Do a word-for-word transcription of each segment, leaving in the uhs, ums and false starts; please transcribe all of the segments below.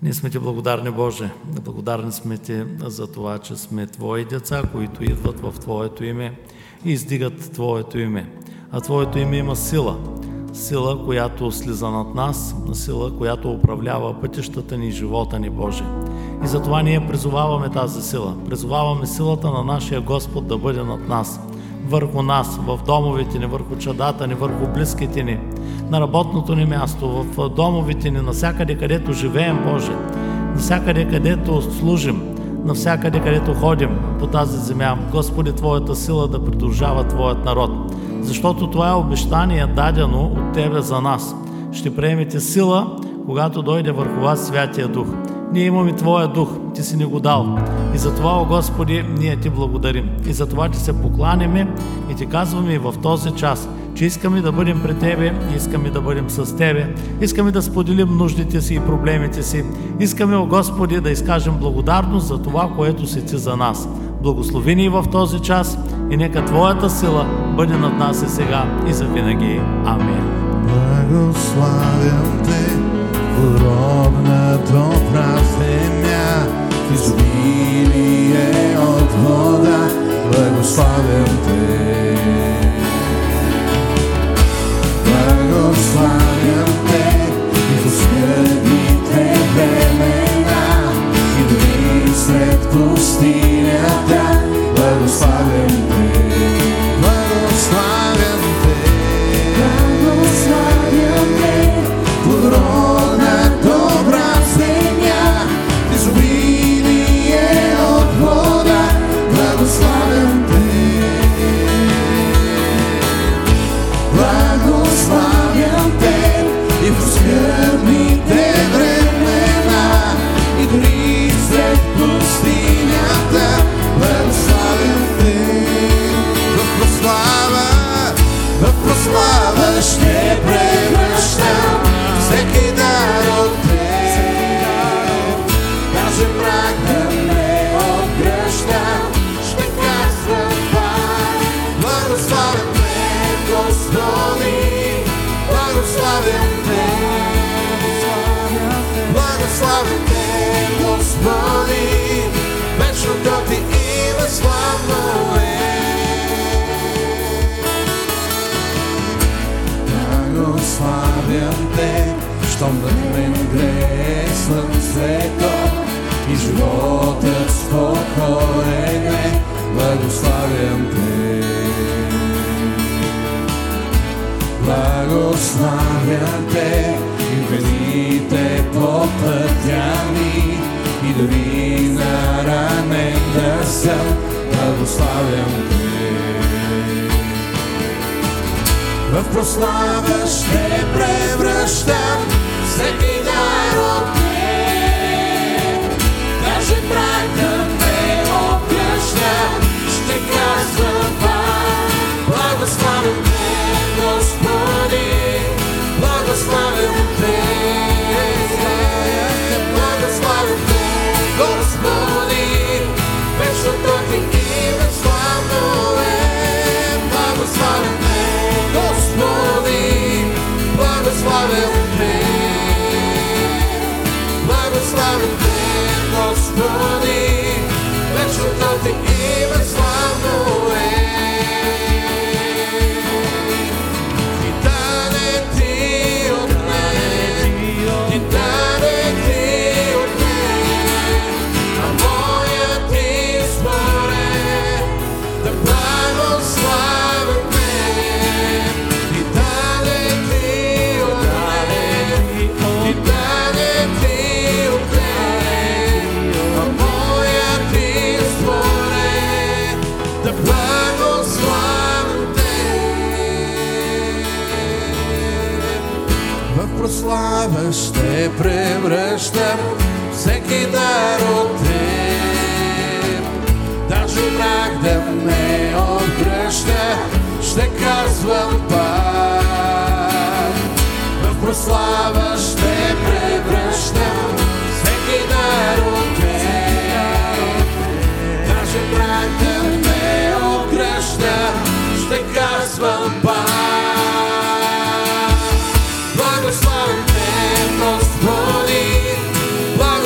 Ние сме Ти благодарни, Боже. Благодарни сме Ти за това, че сме Твои деца, които идват в Твоето име и издигат Твоето име. А Твоето име има сила. Сила, която слиза над нас, сила, която управлява пътищата ни и живота ни, Боже. И затова ние призоваваме тази сила. Призоваваме силата на нашия Господ да бъде над нас, върху нас, в домовете ни, върху чадата ни, върху близките ни, на работното ни място, в домовете ни, навсякъде, където живеем, Боже, навсякъде, където служим, навсякъде, където ходим по тази земя. Господи, Твоята сила да придружава Твоят народ, защото това е обещание дадено от Тебе за нас. Ще приемете сила, когато дойде върху вас Святия Дух. Ние имаме Твоя Дух, Ти си ни го дал. И затова, о Господи, ние Ти благодарим. И затова Ти се покланяме и Ти казваме и в този час, че искаме да бъдем при Тебе, искаме да бъдем с Тебе, искаме да споделим нуждите си и проблемите си. Искаме, о Господи, да изкажем благодарност за това, което си Ти за нас. Благослови ни в този час и нека Твоята сила бъде над нас и сега и за винаги. Амин. Благославям Те, родна добра земя, в изобилие от вода, благославям Те. Благославям Те и в скърбните времена, и дори сред пустинята, благославям Те. Благославям Те. Благославям Те, плодородна добра земя, в изобилие от вода, благославям Те. Благославям Те и в скърбните времена, и дори сред пустинята, благославям Те. В прослава, в прослава ще превръщам всеки дар от Теб. Даже мрак да ме обгръща, ще казвам пак. Благославям Те, Господи, благославям Те. Благославям Те, Господи, вечното Ти име славно е. Благославям Те, щом над мен грее слънцето и животът спокоен е. Благославям Те. Благославям Те и вените по пътя ми, и дори наранен да съм, благославям Те. В прослава ще превръщам всеки дар от Теб. Даже мрак да ме обгръща, ще казвам пак. Благославям Те, Господи, благославям Те. Благославям Те, Господи, вечното Ти име славно е. Благославям Те, Господи, благославям Те. Благославям Те, Господи, вечното Ти име славно е. Ти даде Ти от мен, Ти даде Ти от мен, а моят избор е да благославям Те. Ти даде Ти от мен, Ти даде Ти от мен, а моят избор е да благославям Те. В прослава ще превръщам всеки дар от Теб. Даже мрак да ме обгръща, ще казвам пак. В прослава ще превръщам всеки дар от Теб. Даже мрак да ме обгръща, ще казвам пак. Благославям Те, Господи, благославям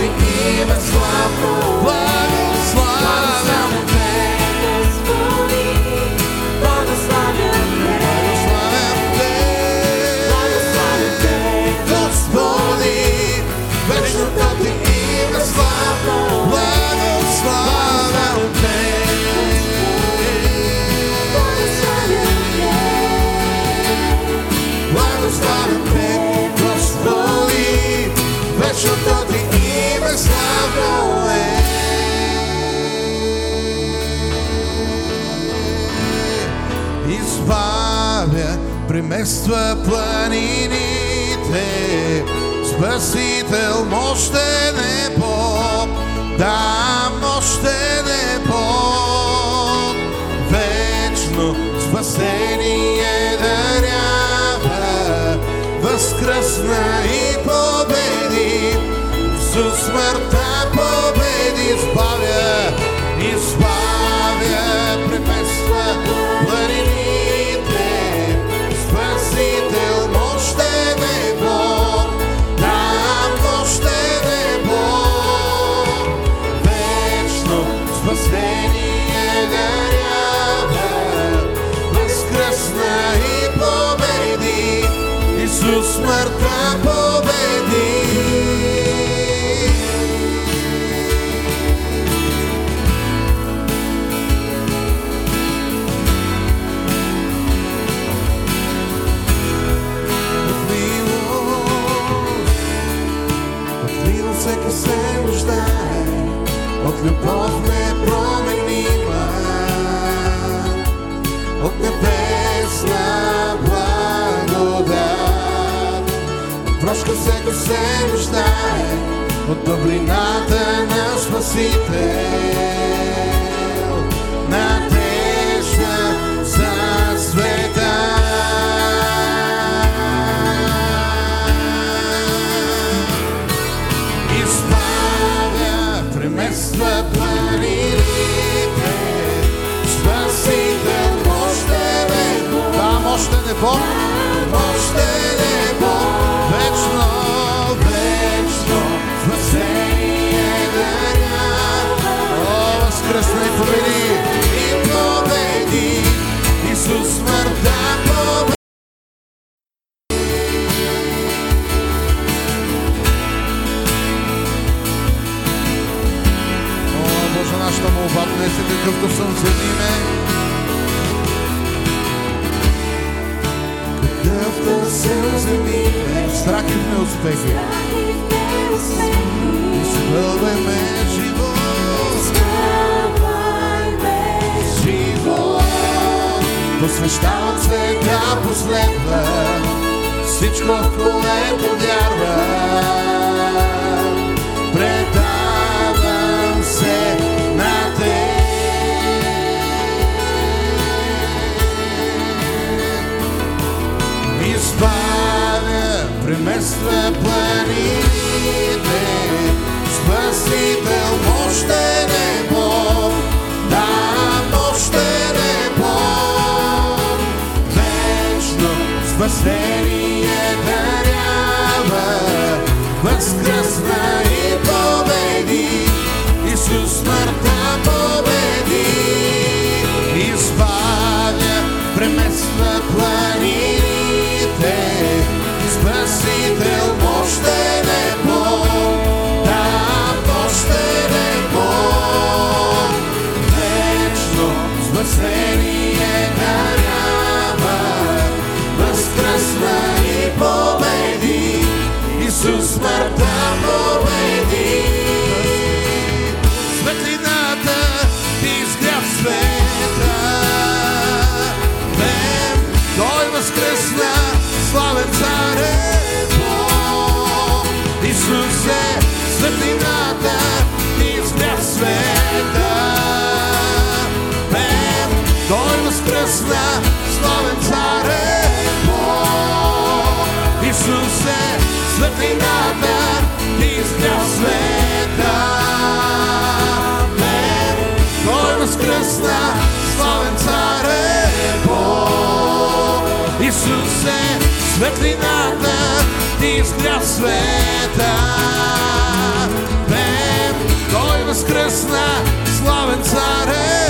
Ти име славно, благославям Те, Господи, благославям Те, благославям Те, Господи, вечното Ти име славно, благославям Те, благославям Те, Господи, вечното Ти име славно е. Избавя, премества планините, Спасител мощен е Бог, да, мощен е Бог, вечно спасение дарява, възкръсна и победи, Исус смъртта победи, избавя, избавя, премества планините, Спасител мощен е Бог, да, мощен е Бог, вечно спасение дарява, възкръсна и победи, Исус смъртта победи. Всеки се нуждае от любов непроменима, от небесна благодат. Прошка всеки се нуждае от добрината на Спасител, надежда за света. Премества планините, Спасител мощен е Бог, да, мощен е Бог, мощен е Бог, вечно, вечно спасение дарява, о, възкръсна и победи, и победи, Исус смъртта победи. Нашата молба днес е какъвто съм седиме, какъвто съм седиме, страх и в неуспехи, изпълвай ме живот, живот, посвещавам света последва, всичко в което вярва, предавам се на Те. Избавя, премества планините, Спасител мощен е Бог, да, мощен е Бог, вечно спасение дарява, възкръсна и победи, Исус смъртта победи, избавя, премества планините, Спасител мощен е Бог, да, мощен е Бог, вечно спасение дарява, възкръсна и победи, Исус смъртта победи. Светлината Ти изгря в света, Бем, Той възкръсна, славен Цар е Бог. Исусе, светлината Ти изгря в света, Бем, Той възкръсна, славен Цар е Бог. Исусе, светлината Ти изгря в света, Бем, Той възкръсна, славен Цар е Бог. Исусе, светлината Ти изгря в света, възкръсна, славен царе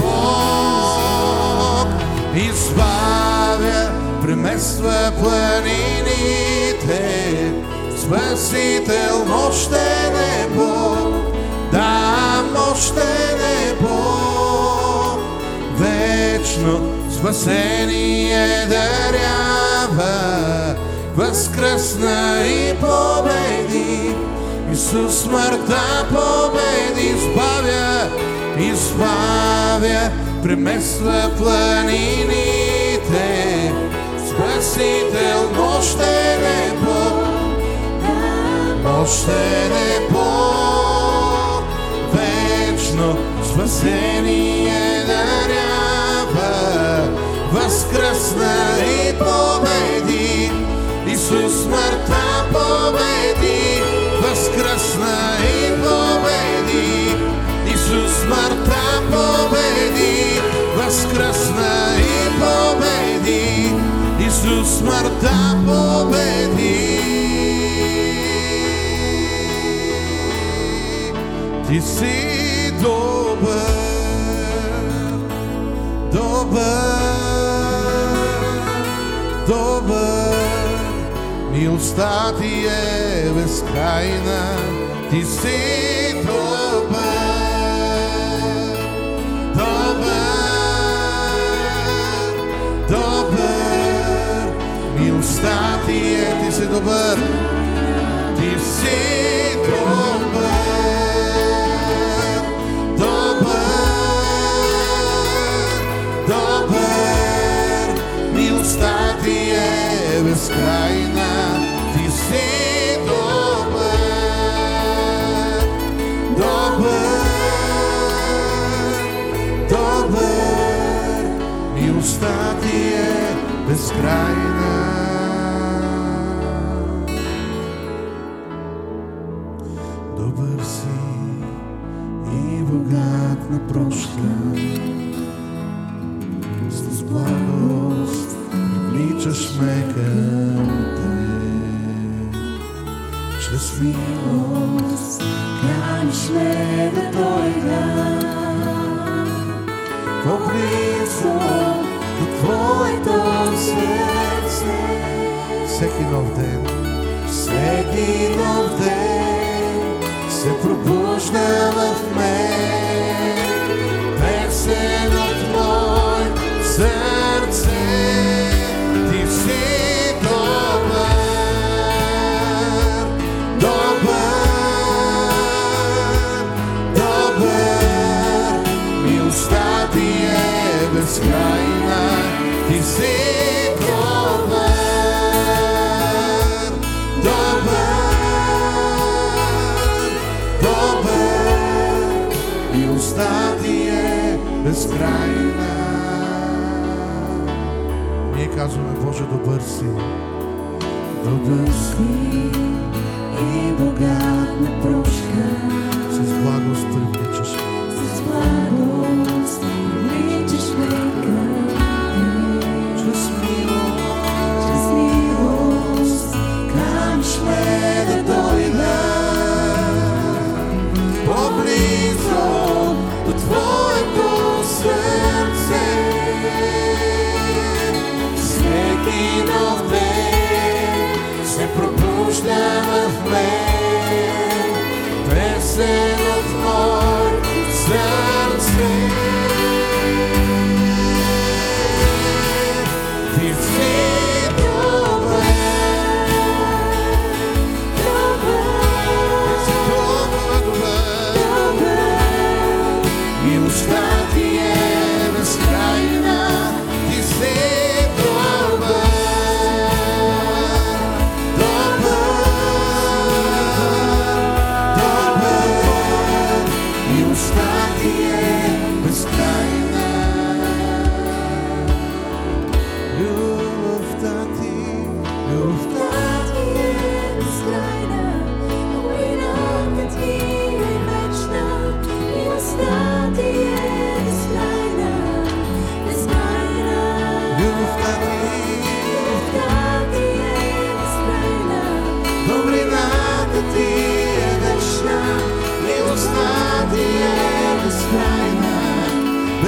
Бог. Избавя, премества планините, Спасител, мощен е Бог, да, мощен е Бог. Вечно спасение дарява, възкръсна и победи. Исус смъртта победи, избавя, избавя, премества планините. Спасител, мощен е Бог, мощен е Бог. Вечно спасение дарява, възкръсна и победи. Исус смъртта победи, възкръсна и победи. Исус смъртта победи, възкръсна и победи. Исус смъртта победи. Ти си добър, добър, добър. Милостта ти е безкрайна. Ти си добър, добър, добър. Милостта ти е, ти си добър. Ти си добър, добър, милостта ти е безкрайна. Ти си добър, добър, добър, милостта ти е безкрайна. Добър си и богат на прошка, с благост привличаш ме към Тебе. Чрез милост каниш ме да дойда по-близо до Твоето сърце. Всеки нов ден, всеки нов ден се пробужда в мен песен от мое сърце. Ти си добър, добър, добър. Милостта ти е безкрайна. Ти си добър, добър, добър. Милостта ти е безкрайна. Ние казваме, Боже, добър си. Добър си и богат на прошка. С благост привличаш. С благост привличаш ме към Теб. Чрез милост, чрез милост каниш ме да дойда по-близо до Твоето сърце. Всеки нов ден се пробужда в мен песен от моето сърце. Ти си добър, добър, ти си добър, добър. Милостта ти е безкрайна. Ти си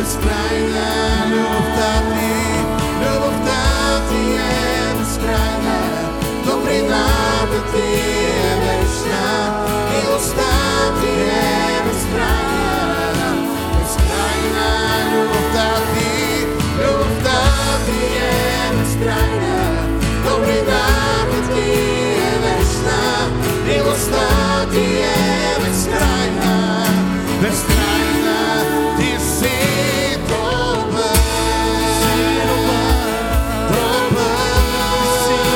безкрайна, любовта ти, любовта ти е безкрайна, добрината ти е вечна, милостта ти е безкрайна, безкрайна любовта ти, любовта ти е безкрайна, добрината ти е вечна, милостта ти е безкрайна, безкрайна ти си добър, добър,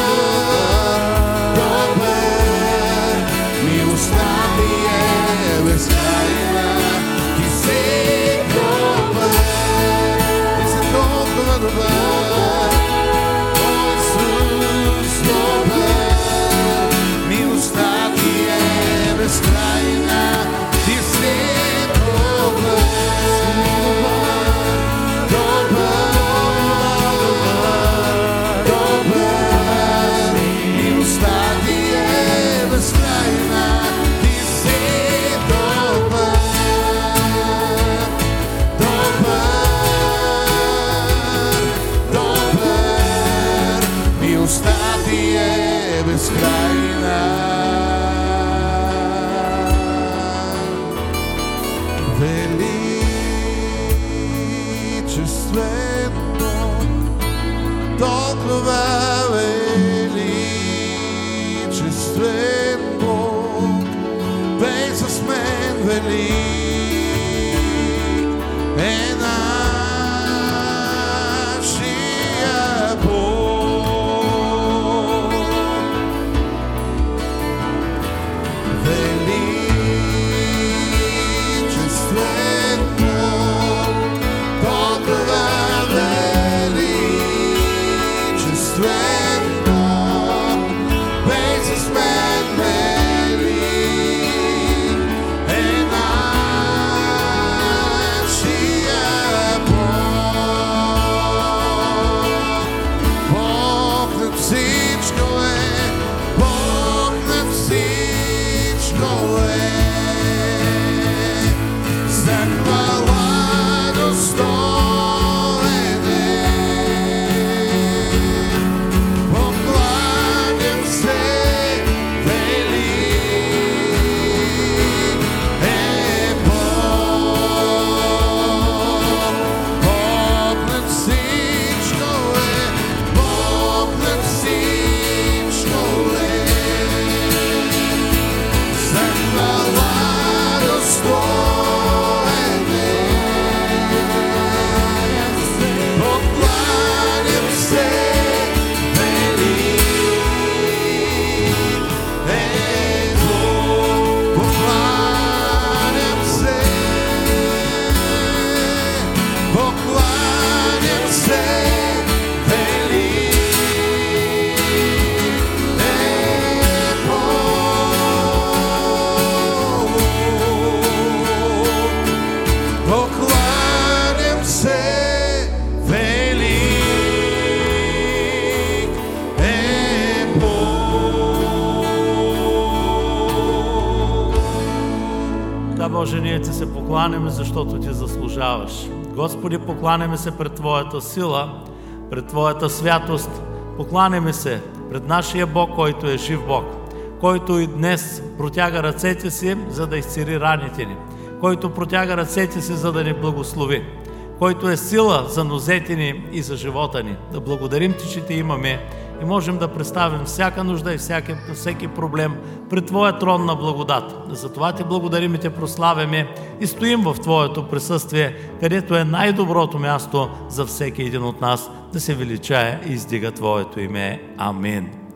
добър, милостта ти е безкрайна, ти си добър, ти си толкова добър, о Исус добър, милостта ти е безкрайна, ти си добър, добър, добър, милостта ти е безкрайна, ти си добър, добър, добър, милостта ти е безкрайна. Величествен Бог, толкова величествен Бог, бе с мен велик е нашия Бог. Величествен Бог, толкова величествен Бог, бе с мен велик е нашия Бог. Бог над всичко е, Бог над всичко е, за хвала достоен е. Покланям се, велик е Бог. Бог над всичко е, Бог над всичко е, за хвала достоен е. Покланям се, велик е Бог. Покланям се, покланям се, велик е Бог. Покланям се, велик е Бог. Да, Боже, ние ти се покланяме, защото ти заслужаваш. Господи, покланяме се пред Твоята сила, пред Твоята святост. Покланяме се пред нашия Бог, който е жив Бог, който и днес протяга ръцете си, за да изцели раните ни, който протяга ръцете си, за да ни благослови, който е сила за нозете ни и за живота ни. Да благодарим ти, че те имаме и можем да представим всяка нужда и всяки, всеки проблем пред Твоя трон на благодат. Затова ти благодарим и те прославяме и стоим в Твоето присъствие, където е най-доброто място за всеки един от нас да се величае и издига Твоето име. Амин.